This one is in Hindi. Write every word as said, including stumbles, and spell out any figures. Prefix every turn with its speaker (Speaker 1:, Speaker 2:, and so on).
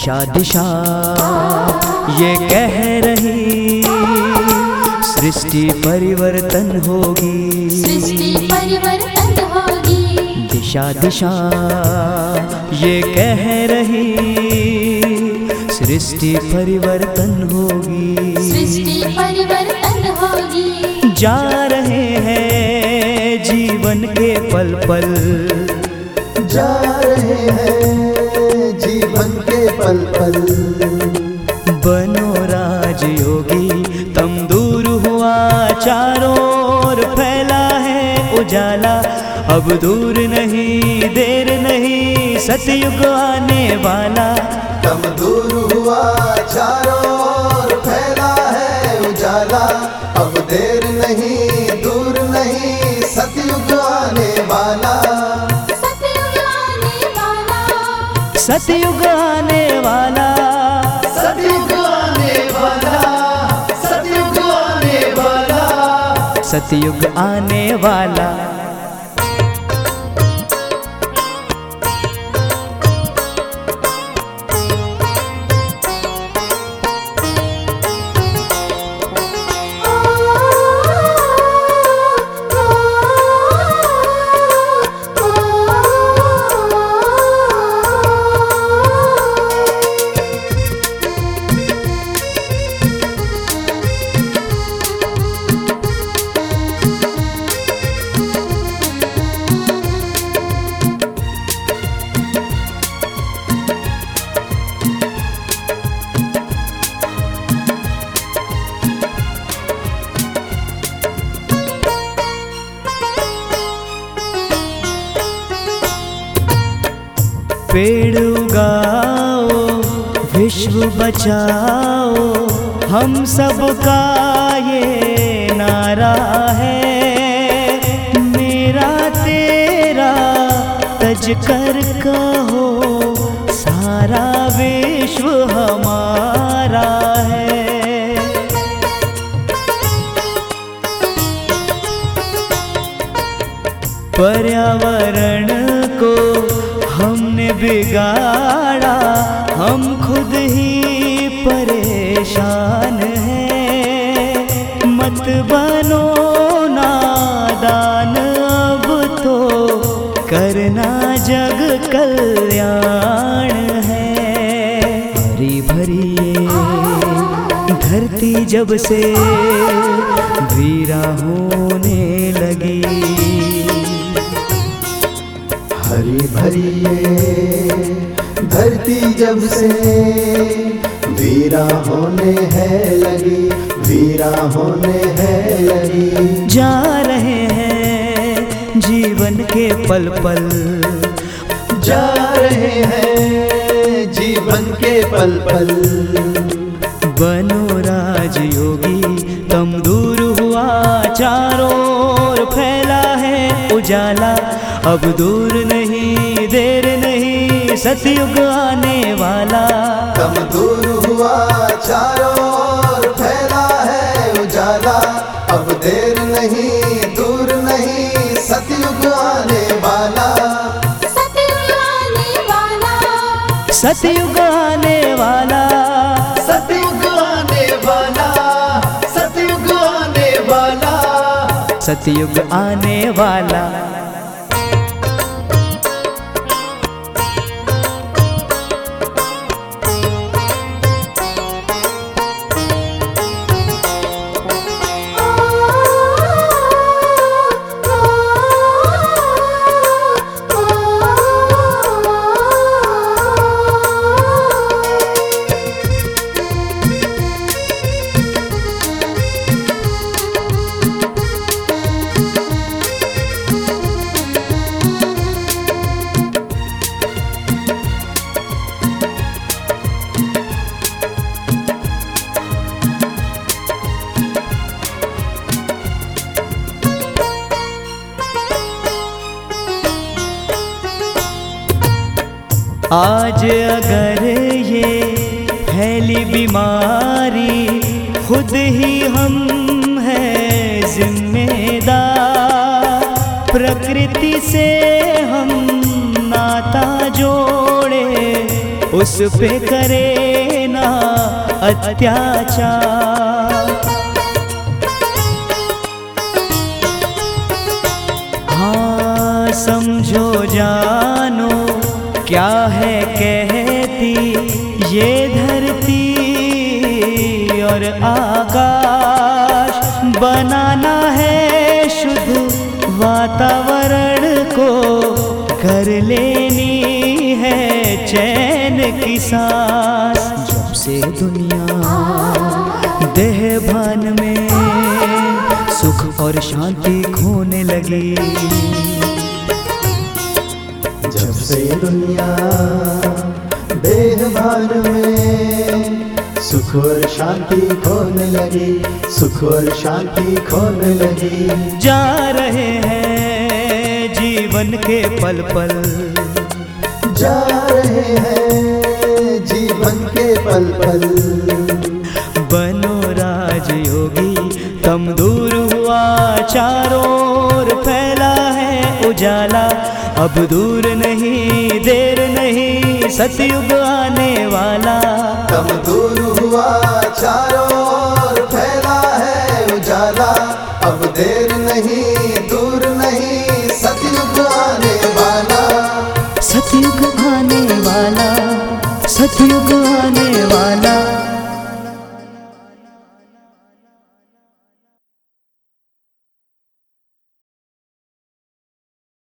Speaker 1: दिशा दिशा ये कह रही, सृष्टि परिवर्तन होगी,
Speaker 2: सृष्टि परिवर्तन होगी।
Speaker 1: दिशा दिशा ये कह रही, सृष्टि परिवर्तन होगी,
Speaker 2: सृष्टि परिवर्तन होगी।
Speaker 1: जा रहे हैं जीवन के पल पल,
Speaker 3: जा रहे हैं जीवन के पल पल।
Speaker 1: बनो राजयोगी तम दूर हुआ चारों ओर, फैला है उजाला अब दूर नहीं, देर नहीं सतयुग आने वाला।
Speaker 3: तम दूर हुआ चारों ओर, फैला है उजाला अब देर नहीं, दूर नहीं सतयुग आने वाला।
Speaker 2: सतयुग आने वाला,
Speaker 1: सतयुग आने वाला,
Speaker 3: सतयुग आने वाला, सतयुग आने वाला,
Speaker 1: सतयुग आने वाला। पेड़ उगाओ विश्व बचाओ, हम सबका ये नारा है। मेरा तेरा तज कर कहो, सारा विश्व हमारा है। पर्यावरण को हमने बिगाड़ा, हम खुद ही परेशान हैं। मत बनो नादान, अब तो करना जग कल्याण है। हरी भरी ये धरती जब से वीरा होने लगी,
Speaker 3: हरी भरी ये धरती जब से वीरा होने है लगी, वीरा होने है लगी।
Speaker 1: जा रहे हैं जीवन के पल पल,
Speaker 3: जा रहे हैं जीवन के पल पल।
Speaker 1: बनो राजयोगी तम दूर हुआ चारों ओर, फैला है उजाला अब दूर नहीं, देर नहीं सतयुग आने वाला।
Speaker 3: तम दूर हुआ चारों ओर, फैला है उजाला अब देर नहीं, दूर नहीं सतयुग आने वाला।
Speaker 2: सतयुग आने वाला,
Speaker 1: सतयुग आने वाला,
Speaker 3: सतयुग आने वाला, सतयुग आने वाला,
Speaker 1: सतयुग आने वाला। आज अगर ये फैली बीमारी, खुद ही हम हैं जिम्मेदार। प्रकृति से हम नाता जोड़े, उस पे करे ना अत्याचार। हाँ समझो जानो क्या है कहती ये धरती और आकाश, बनाना है शुद्ध वातावरण को, कर लेनी है चैन की सांस। जब से दुनिया देह भान में सुख और शांति खोने लगी,
Speaker 3: जब से दुनिया देह भान में सुख और शांति खोने लगी, सुख और शांति खोने लगी।
Speaker 1: जा रहे हैं जीवन के पल पल,
Speaker 3: जा रहे हैं जीवन के पल पल।
Speaker 1: बनो राजयोगी तम दूर हुआ चारों ओर, फैला है उजाला अब दूर नहीं देर नहीं, सतयुग आने वाला।
Speaker 3: तम दूर हुआ चारों ओर, फैला है उजाला अब देर नहीं दूर नहीं, सतयुग आने वाला।
Speaker 1: सतयुग आने वाला, सतयुग आने वाला।